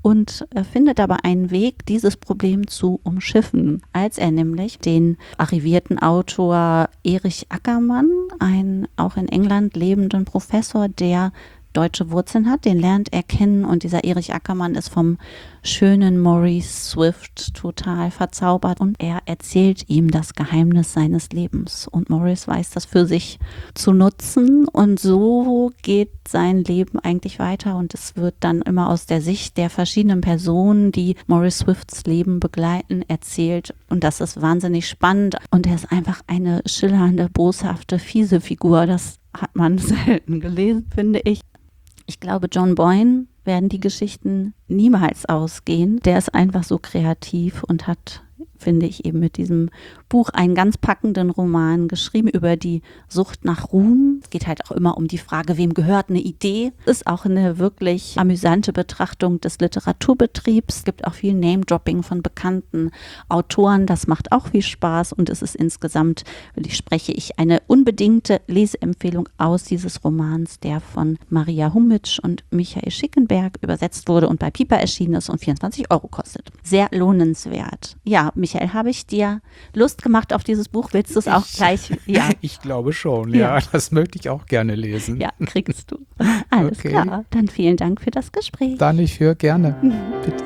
und äh, findet aber einen Weg, dieses Problem zu umschiffen, als er nämlich den arrivierten Autor Erich Ackermann, einen auch in England lebenden Professor, der deutsche Wurzeln hat, den lernt er kennen und dieser Erich Ackermann ist vom schönen Maurice Swift total verzaubert und er erzählt ihm das Geheimnis seines Lebens und Maurice weiß das für sich zu nutzen und so geht sein Leben eigentlich weiter und es wird dann immer aus der Sicht der verschiedenen Personen, die Maurice Swifts Leben begleiten, erzählt und das ist wahnsinnig spannend und er ist einfach eine schillernde, boshafte, fiese Figur, das hat man selten gelesen, finde ich. Ich glaube, John Boyne werden die Geschichten niemals ausgehen. Der ist einfach so kreativ und hat, finde ich, eben mit diesem Buch einen ganz packenden Roman geschrieben über die Sucht nach Ruhm. Es geht halt auch immer um die Frage, wem gehört eine Idee. Ist auch eine wirklich amüsante Betrachtung des Literaturbetriebs. Es gibt auch viel Name-Dropping von bekannten Autoren. Das macht auch viel Spaß und es ist insgesamt, ich spreche ich, eine unbedingte Leseempfehlung aus dieses Romans, der von Maria Humitsch und Michael Schickenberg übersetzt wurde und bei Piper erschienen ist und vierundzwanzig Euro kostet. Sehr lohnenswert. Ja, Michael, habe ich dir Lust gemacht auf dieses Buch? Willst du es auch Ich- gleich? Ja. Ich glaube schon, ja. Ja. Das möchte ich auch gerne lesen. Ja, kriegst du. Alles Okay. klar. Dann vielen Dank für das Gespräch. Da nicht für, gerne. Bitte.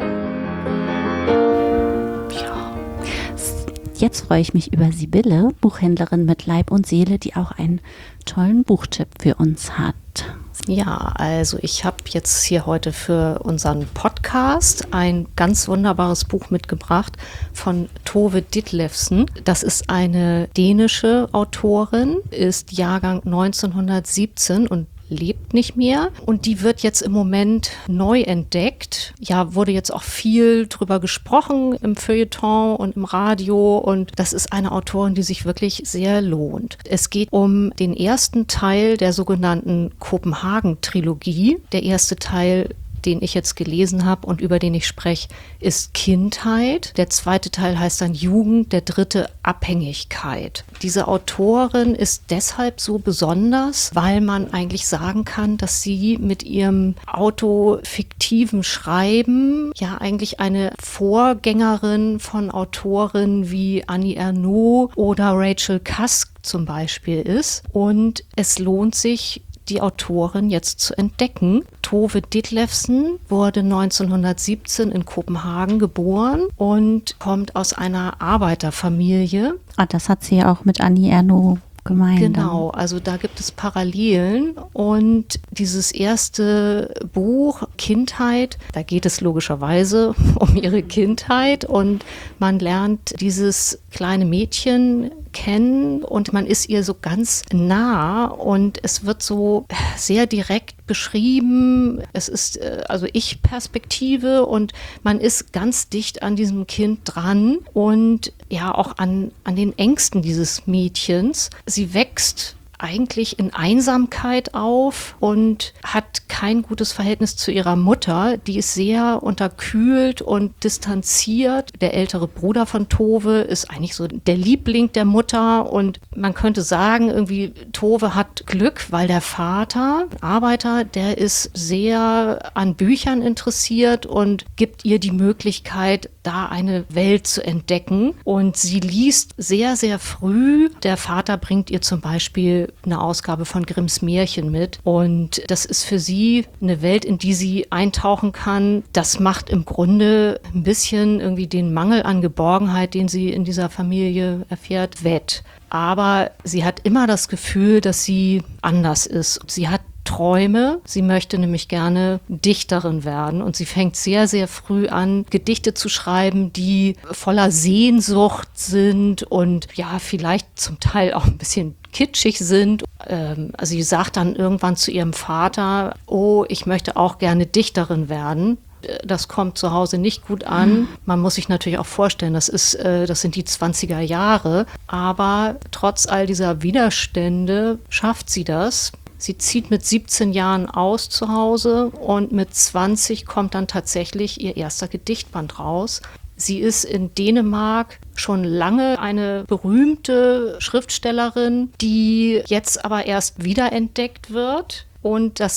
Jetzt freue ich mich über Sibylle, Buchhändlerin mit Leib und Seele, die auch einen tollen Buchtipp für uns hat. Ja, also ich habe jetzt hier heute für unseren Podcast ein ganz wunderbares Buch mitgebracht von Tove Ditlevsen. Das ist eine dänische Autorin, ist Jahrgang neunzehnhundertsiebzehn und lebt nicht mehr und die wird jetzt im Moment neu entdeckt. Ja, wurde jetzt auch viel drüber gesprochen im Feuilleton und im Radio und das ist eine Autorin, die sich wirklich sehr lohnt. Es geht um den ersten Teil der sogenannten Kopenhagen-Trilogie. Der erste Teil, den ich jetzt gelesen habe und über den ich spreche, ist Kindheit. Der zweite Teil heißt dann Jugend, der dritte Abhängigkeit. Diese Autorin ist deshalb so besonders, weil man eigentlich sagen kann, dass sie mit ihrem autofiktiven Schreiben ja eigentlich eine Vorgängerin von Autoren wie Annie Ernaux oder Rachel Cusk zum Beispiel ist. Und es lohnt sich, die Autorin jetzt zu entdecken. Tove Ditlevsen wurde neunzehnhundertsiebzehn in Kopenhagen geboren und kommt aus einer Arbeiterfamilie. Ah, das hat sie ja auch mit Annie Ernaux gemeint. Genau, also da gibt es Parallelen und dieses erste Buch Kindheit, da geht es logischerweise um ihre Kindheit und man lernt dieses kleine Mädchen kennen und man ist ihr so ganz nah und es wird so sehr direkt beschrieben. Es ist äh, also Ich-Perspektive und man ist ganz dicht an diesem Kind dran und ja auch an, an den Ängsten dieses Mädchens. Sie wächst eigentlich in Einsamkeit auf und hat kein gutes Verhältnis zu ihrer Mutter. Die ist sehr unterkühlt und distanziert. Der ältere Bruder von Tove ist eigentlich so der Liebling der Mutter und man könnte sagen, irgendwie Tove hat Glück, weil der Vater, Arbeiter, der ist sehr an Büchern interessiert und gibt ihr die Möglichkeit, da eine Welt zu entdecken. Und sie liest sehr, sehr früh. Der Vater bringt ihr zum Beispiel eine Ausgabe von Grimms Märchen mit. Und das ist für sie eine Welt, in die sie eintauchen kann. Das macht im Grunde ein bisschen irgendwie den Mangel an Geborgenheit, den sie in dieser Familie erfährt, wett. Aber sie hat immer das Gefühl, dass sie anders ist. Sie hat Träume. Sie möchte nämlich gerne Dichterin werden und sie fängt sehr, sehr früh an, Gedichte zu schreiben, die voller Sehnsucht sind und ja, vielleicht zum Teil auch ein bisschen kitschig sind. Ähm, also sie sagt dann irgendwann zu ihrem Vater, oh, ich möchte auch gerne Dichterin werden. Das kommt zu Hause nicht gut an. Man muss sich natürlich auch vorstellen, das ist, äh, das sind die zwanziger Jahre. Aber trotz all dieser Widerstände schafft sie das. Sie zieht mit siebzehn Jahren aus zu Hause und mit zwanzig kommt dann tatsächlich ihr erster Gedichtband raus. Sie ist in Dänemark schon lange eine berühmte Schriftstellerin, die jetzt aber erst wiederentdeckt wird. Und das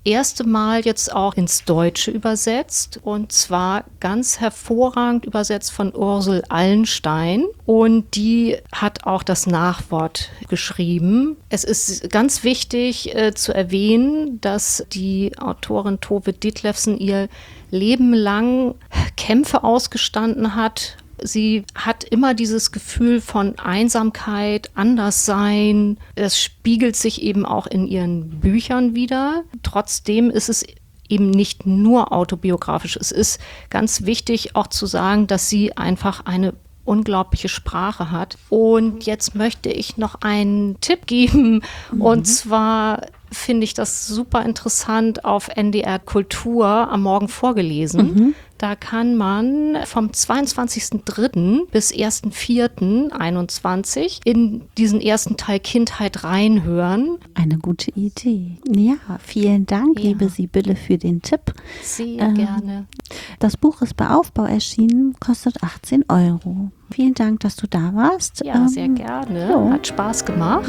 erste Mal jetzt auch ins Deutsche übersetzt und zwar ganz hervorragend übersetzt von Ursel Allenstein und die hat auch das Nachwort geschrieben. Es ist ganz wichtig äh, zu erwähnen, dass die Autorin Tove Ditlevsen ihr Leben lang Kämpfe ausgestanden hat. Sie hat immer dieses Gefühl von Einsamkeit, Anderssein. Das spiegelt sich eben auch in ihren Büchern wider. Trotzdem ist es eben nicht nur autobiografisch. Es ist ganz wichtig auch zu sagen, dass sie einfach eine unglaubliche Sprache hat. Und jetzt möchte ich noch einen Tipp geben. Mhm. Und zwar finde ich das super interessant auf N D R Kultur am Morgen vorgelesen. Mhm. Da kann man vom zweiundzwanzigsten dritten bis ersten vierten einundzwanzig in diesen ersten Teil Kindheit reinhören. Eine gute Idee. Ja, vielen Dank, ja. liebe Sibylle, für den Tipp. Sehr ähm, gerne. Das Buch ist bei Aufbau erschienen, kostet achtzehn Euro. Vielen Dank, dass du da warst. Ja, ähm, sehr gerne. So. Hat Spaß gemacht.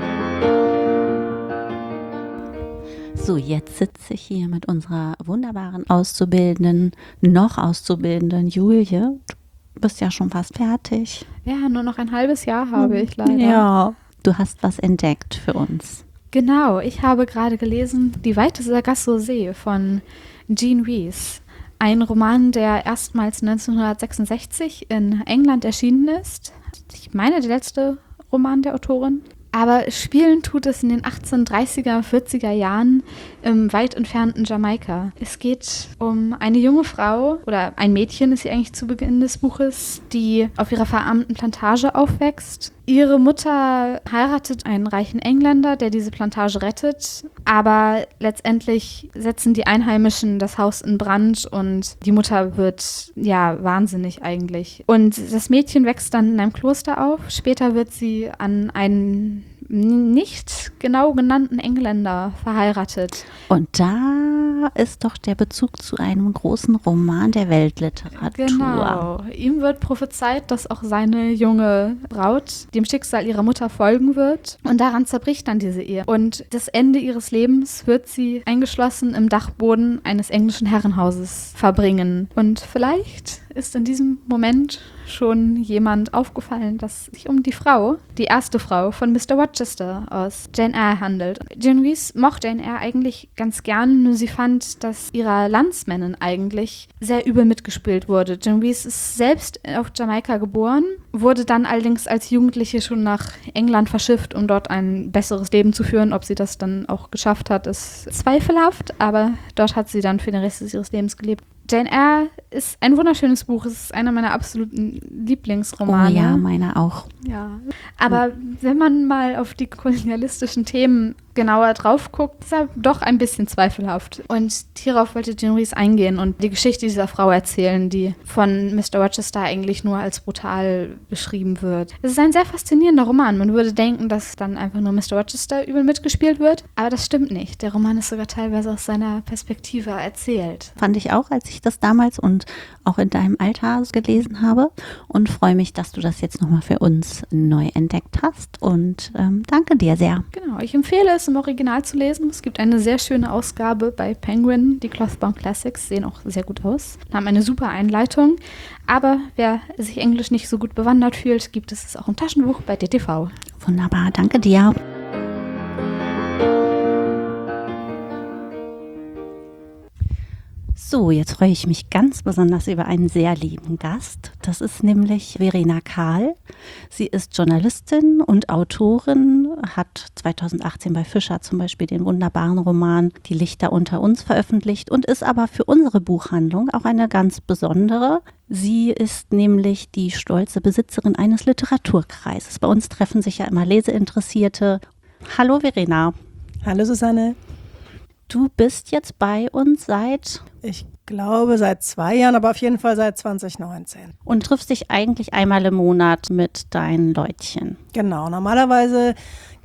So, jetzt sitze ich hier mit unserer wunderbaren Auszubildenden, noch Auszubildenden Julie. Du bist ja schon fast fertig. Ja, nur noch ein halbes Jahr habe ich leider. Ja, du hast was entdeckt für uns. Genau, ich habe gerade gelesen Die weite Sargasso-See von Jean Rhys. Ein Roman, der erstmals neunzehnhundertsechsundsechzig in England erschienen ist. Ich meine, der letzte Roman der Autorin. Aber spielen tut es in den achtzehnhundertdreißiger, vierziger Jahren im weit entfernten Jamaika. Es geht um eine junge Frau, oder ein Mädchen ist sie eigentlich zu Beginn des Buches, die auf ihrer verarmten Plantage aufwächst. Ihre Mutter heiratet einen reichen Engländer, der diese Plantage rettet, aber letztendlich setzen die Einheimischen das Haus in Brand und die Mutter wird, ja, wahnsinnig eigentlich. Und das Mädchen wächst dann in einem Kloster auf. Später wird sie an einen nicht genau genannten Engländer verheiratet. Und da ist doch der Bezug zu einem großen Roman der Weltliteratur. Genau. Ihm wird prophezeit, dass auch seine junge Braut dem Schicksal ihrer Mutter folgen wird. Und daran zerbricht dann diese Ehe. Und das Ende ihres Lebens wird sie eingeschlossen im Dachboden eines englischen Herrenhauses verbringen. Und vielleicht ist in diesem Moment schon jemand aufgefallen, dass sich um die Frau, die erste Frau von Mister Rochester aus Jane Eyre handelt. Jean Rhys mochte Jane Eyre eigentlich ganz gern, nur sie fand, dass ihrer Landsmännin eigentlich sehr übel mitgespielt wurde. Jean Rhys ist selbst auf Jamaika geboren, wurde dann allerdings als Jugendliche schon nach England verschifft, um dort ein besseres Leben zu führen. Ob sie das dann auch geschafft hat, ist zweifelhaft, aber dort hat sie dann für den Rest ihres Lebens gelebt. Jane Eyre ist ein wunderschönes Buch. Es ist einer meiner absoluten Lieblingsromane. Oh ja, meine auch. Ja, aber wenn man mal auf die kolonialistischen Themen genauer drauf guckt, ist er doch ein bisschen zweifelhaft. Und hierauf wollte Jean Rhys eingehen und die Geschichte dieser Frau erzählen, die von Mister Rochester eigentlich nur als brutal beschrieben wird. Es ist ein sehr faszinierender Roman. Man würde denken, dass dann einfach nur Mister Rochester übel mitgespielt wird, aber das stimmt nicht. Der Roman ist sogar teilweise aus seiner Perspektive erzählt. Fand ich auch, als ich das damals und auch in deinem Alter gelesen habe und freue mich, dass du das jetzt nochmal für uns neu entdeckt hast und ähm, danke dir sehr. Genau, ich empfehle es im Original zu lesen. Es gibt eine sehr schöne Ausgabe bei Penguin. Die Clothbound Classics sehen auch sehr gut aus, haben eine super Einleitung, aber wer sich Englisch nicht so gut bewandert fühlt, gibt es es auch im Taschenbuch bei D T V. Wunderbar, danke dir. So, jetzt freue ich mich ganz besonders über einen sehr lieben Gast. Das ist nämlich Verena Kahl. Sie ist Journalistin und Autorin, hat zweitausendachtzehn bei Fischer zum Beispiel den wunderbaren Roman Die Lichter unter uns veröffentlicht und ist aber für unsere Buchhandlung auch eine ganz besondere. Sie ist nämlich die stolze Besitzerin eines Literaturkreises. Bei uns treffen sich ja immer Leseinteressierte. Hallo Verena. Hallo Susanne. Du bist jetzt bei uns seit? Ich glaube seit zwei Jahren, aber auf jeden Fall seit zwanzig neunzehn. Und triffst dich eigentlich einmal im Monat mit deinen Leutchen? Genau, normalerweise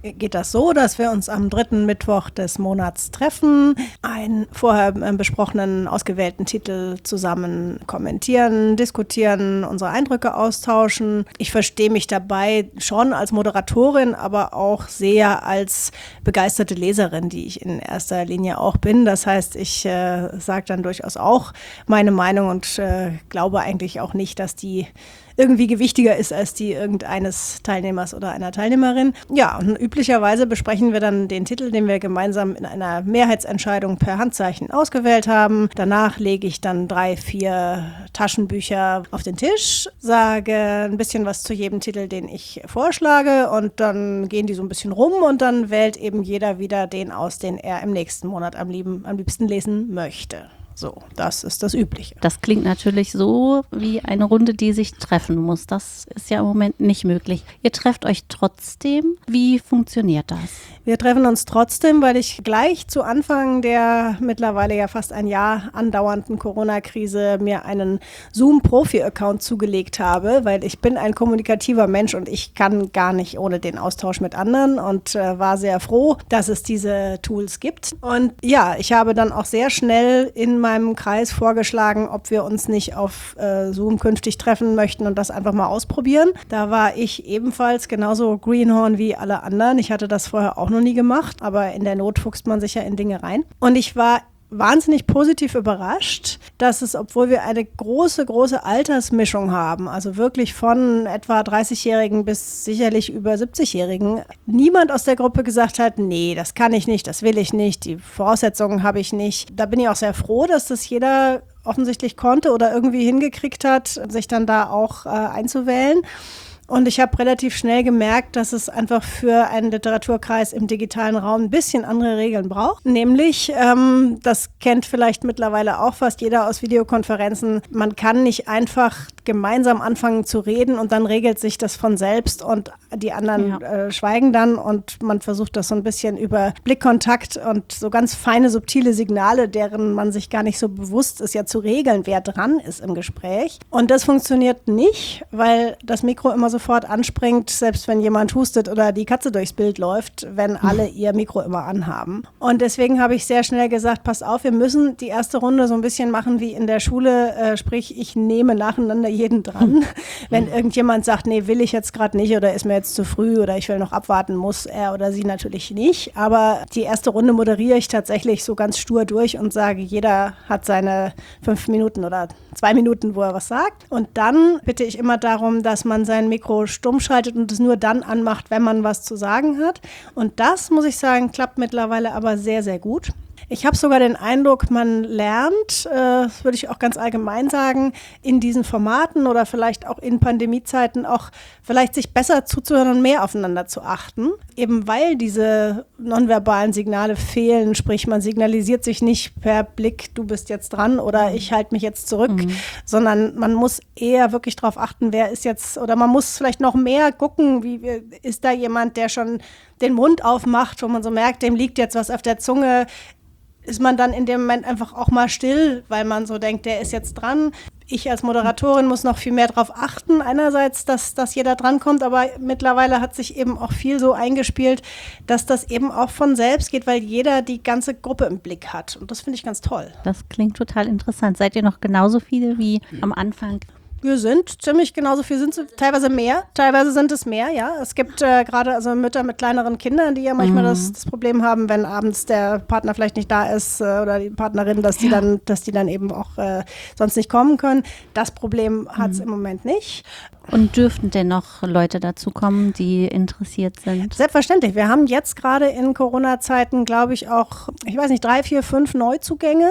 geht das so, dass wir uns am dritten Mittwoch des Monats treffen, einen vorher besprochenen, ausgewählten Titel zusammen kommentieren, diskutieren, unsere Eindrücke austauschen. Ich verstehe mich dabei schon als Moderatorin, aber auch sehr als begeisterte Leserin, die ich in erster Linie auch bin. Das heißt, ich äh, sage dann durchaus auch meine Meinung und äh, glaube eigentlich auch nicht, dass die irgendwie gewichtiger ist als die irgendeines Teilnehmers oder einer Teilnehmerin. Ja, und üblicherweise besprechen wir dann den Titel, den wir gemeinsam in einer Mehrheitsentscheidung per Handzeichen ausgewählt haben. Danach lege ich dann drei, vier Taschenbücher auf den Tisch, sage ein bisschen was zu jedem Titel, den ich vorschlage, und dann gehen die so ein bisschen rum und dann wählt eben jeder wieder den aus, den er im nächsten Monat am, lieben, am liebsten lesen möchte. So, das ist das Übliche. Das klingt natürlich so wie eine Runde, die sich treffen muss. Das ist ja im Moment nicht möglich. Ihr trefft euch trotzdem. Wie funktioniert das? Wir treffen uns trotzdem, weil ich gleich zu Anfang der mittlerweile ja fast ein Jahr andauernden Corona-Krise mir einen Zoom-Profi-Account zugelegt habe, weil ich bin ein kommunikativer Mensch und ich kann gar nicht ohne den Austausch mit anderen und äh, war sehr froh, dass es diese Tools gibt. Und ja, ich habe dann auch sehr schnell in meinem Kreis vorgeschlagen, ob wir uns nicht auf äh, Zoom künftig treffen möchten und das einfach mal ausprobieren. Da war ich ebenfalls genauso Greenhorn wie alle anderen. Ich hatte das vorher auch noch nie gemacht, aber in der Not fuchst man sich ja in Dinge rein. Und ich war wahnsinnig positiv überrascht, dass es, obwohl wir eine große, große Altersmischung haben, also wirklich von etwa dreißigjährigen bis sicherlich über siebzigjährigen, niemand aus der Gruppe gesagt hat, nee, das kann ich nicht, das will ich nicht, die Voraussetzungen habe ich nicht. Da bin ich auch sehr froh, dass das jeder offensichtlich konnte oder irgendwie hingekriegt hat, sich dann da auch äh, einzuwählen. Und ich habe relativ schnell gemerkt, dass es einfach für einen Literaturkreis im digitalen Raum ein bisschen andere Regeln braucht. Nämlich, ähm, das kennt vielleicht mittlerweile auch fast jeder aus Videokonferenzen, man kann nicht einfach gemeinsam anfangen zu reden und dann regelt sich das von selbst und die anderen ja. äh, schweigen dann und man versucht das so ein bisschen über Blickkontakt und so ganz feine, subtile Signale, deren man sich gar nicht so bewusst ist, ja zu regeln, wer dran ist im Gespräch. Und das funktioniert nicht, weil das Mikro immer sofort anspringt, selbst wenn jemand hustet oder die Katze durchs Bild läuft, wenn alle ihr Mikro immer anhaben. Und deswegen habe ich sehr schnell gesagt, passt auf, wir müssen die erste Runde so ein bisschen machen wie in der Schule, äh, sprich, ich nehme nacheinander jeden dran. Wenn irgendjemand sagt, nee, will ich jetzt gerade nicht oder ist mir jetzt zu früh oder ich will noch abwarten, muss er oder sie natürlich nicht. Aber die erste Runde moderiere ich tatsächlich so ganz stur durch und sage, jeder hat seine fünf Minuten oder zwei Minuten, wo er was sagt. Und dann bitte ich immer darum, dass man sein Mikro stumm schaltet und es nur dann anmacht, wenn man was zu sagen hat. Und das, muss ich sagen, klappt mittlerweile aber sehr, sehr gut. Ich habe sogar den Eindruck, man lernt, äh, das würde ich auch ganz allgemein sagen, in diesen Formaten oder vielleicht auch in Pandemiezeiten auch vielleicht sich besser zuzuhören und mehr aufeinander zu achten. Eben weil diese nonverbalen Signale fehlen, sprich man signalisiert sich nicht per Blick, du bist jetzt dran oder ich halte mich jetzt zurück, mhm. sondern man muss eher wirklich darauf achten, wer ist jetzt, oder man muss vielleicht noch mehr gucken, wie ist da jemand, der schon den Mund aufmacht, wo man so merkt, dem liegt jetzt was auf der Zunge. Ist man dann in dem Moment einfach auch mal still, weil man so denkt, der ist jetzt dran. Ich als Moderatorin muss noch viel mehr darauf achten, einerseits, dass, dass jeder drankommt, aber mittlerweile hat sich eben auch viel so eingespielt, dass das eben auch von selbst geht, weil jeder die ganze Gruppe im Blick hat. Und das finde ich ganz toll. Das klingt total interessant. Seid ihr noch genauso viele wie am Anfang? Wir sind ziemlich genauso viel, sind es teilweise mehr, teilweise sind es mehr, ja. Es gibt äh, gerade also Mütter mit kleineren Kindern, die ja manchmal mhm. das, das Problem haben, wenn abends der Partner vielleicht nicht da ist äh, oder die Partnerin, dass die ja. dann, dass die dann eben auch äh, sonst nicht kommen können. Das Problem hat es mhm. im Moment nicht. Und dürften denn noch Leute dazu kommen, die interessiert sind? Selbstverständlich. Wir haben jetzt gerade in Corona-Zeiten, glaube ich, auch, ich weiß nicht, drei, vier, fünf Neuzugänge.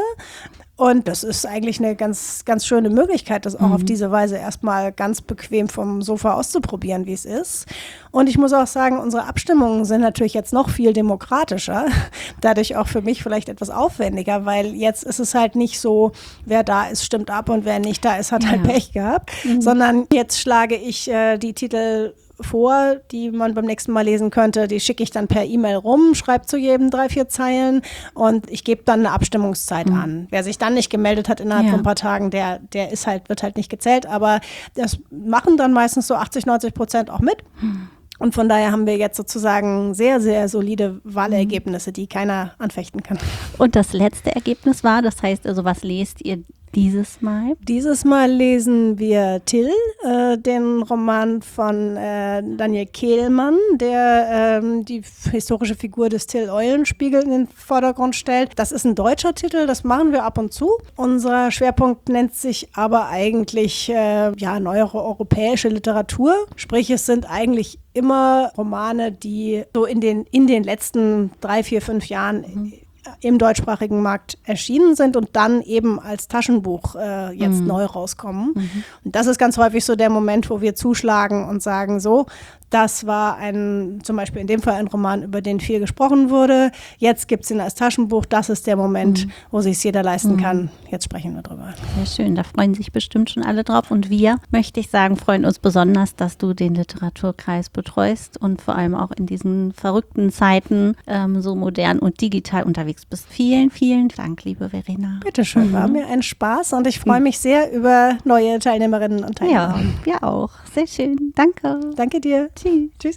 Und das ist eigentlich eine ganz, ganz schöne Möglichkeit, das auch mhm. auf diese Weise erstmal ganz bequem vom Sofa auszuprobieren, wie es ist. Und ich muss auch sagen, unsere Abstimmungen sind natürlich jetzt noch viel demokratischer, dadurch auch für mich vielleicht etwas aufwendiger, weil jetzt ist es halt nicht so, wer da ist, stimmt ab und wer nicht da ist, hat ja. halt Pech gehabt, mhm. sondern jetzt schlage ich äh, die Titel vor, die man beim nächsten Mal lesen könnte, die schicke ich dann per E-Mail rum, schreibe zu jedem drei, vier Zeilen und ich gebe dann eine Abstimmungszeit mhm. an. Wer sich dann nicht gemeldet hat innerhalb ja. von ein paar Tagen, der, der ist halt, wird halt nicht gezählt, aber das machen dann meistens so achtzig, neunzig Prozent auch mit. Mhm. Und von daher haben wir jetzt sozusagen sehr, sehr solide Wahlergebnisse, die keiner anfechten kann. Und das letzte Ergebnis war, das heißt also, was lest ihr dieses Mal? Dieses Mal lesen wir Till, äh, den Roman von äh, Daniel Kehlmann, der ähm, die historische Figur des Till Eulenspiegel in den Vordergrund stellt. Das ist ein deutscher Titel, das machen wir ab und zu. Unser Schwerpunkt nennt sich aber eigentlich äh, ja, neuere europäische Literatur. Sprich, es sind eigentlich immer Romane, die so in den, in den letzten drei, vier, fünf Jahren mhm. im deutschsprachigen Markt erschienen sind und dann eben als Taschenbuch äh, jetzt mhm. neu rauskommen. Mhm. Und das ist ganz häufig so der Moment, wo wir zuschlagen und sagen, so, das war ein, zum Beispiel in dem Fall ein Roman, über den viel gesprochen wurde. Jetzt gibt es ihn als Taschenbuch. Das ist der Moment, mhm. wo sich es jeder leisten mhm. kann. Jetzt sprechen wir drüber. Sehr schön, da freuen sich bestimmt schon alle drauf. Und wir, möchte ich sagen, freuen uns besonders, dass du den Literaturkreis betreust und vor allem auch in diesen verrückten Zeiten ähm, so modern und digital unterwegs bist. Vielen, vielen Dank, liebe Verena. Bitteschön, mhm. war mir ein Spaß und ich freue mich sehr über neue Teilnehmerinnen und Teilnehmer. Ja, wir auch. Sehr schön. Danke. Danke dir. Tschüss. Tschüss.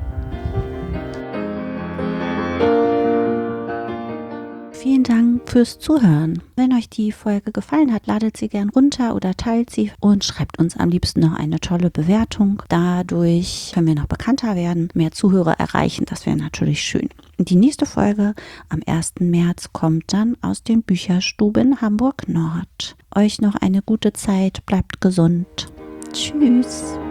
Vielen Dank fürs Zuhören. Wenn euch die Folge gefallen hat, ladet sie gern runter oder teilt sie und schreibt uns am liebsten noch eine tolle Bewertung. Dadurch können wir noch bekannter werden, mehr Zuhörer erreichen. Das wäre natürlich schön. Die nächste Folge am ersten März kommt dann aus den Bücherstuben Hamburg Nord. Euch noch eine gute Zeit, bleibt gesund. Tschüss.